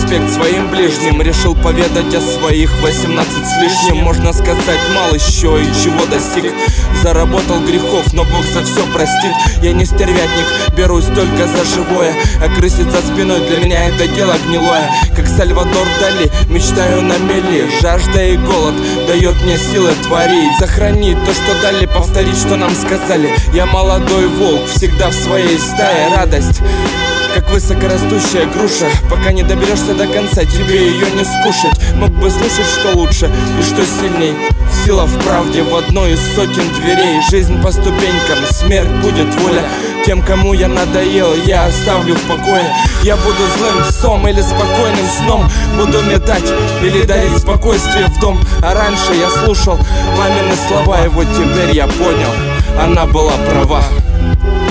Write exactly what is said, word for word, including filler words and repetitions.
респект своим ближним. Решил поведать о своих восемнадцать с лишним. Можно сказать, мало еще и чего достиг. Заработал грехов, но Бог за все простит. Я не стервятник, берусь только за живое. А крысить за спиной для меня это дело гнилое. Как Сальвадор Дали, мечтаю на мели. Жажда и голод дает мне силы творить. Сохранить то, что дали, повторить, что нам сказали. Я молодой волк, всегда в своей стае. Радость, как высокорастущая груша. Пока не доберешься до конца, тебе ее не скушать. Мог бы слушать, что лучше и что сильней. Сила в правде в одной из сотен дверей. Жизнь по ступенькам, смерть будет воля. Тем, кому я надоел, я оставлю в покое. Я буду злым псом или спокойным сном. Буду метать или дарить спокойствие в дом. А раньше я слушал мамины слова, и вот теперь я понял, она была права.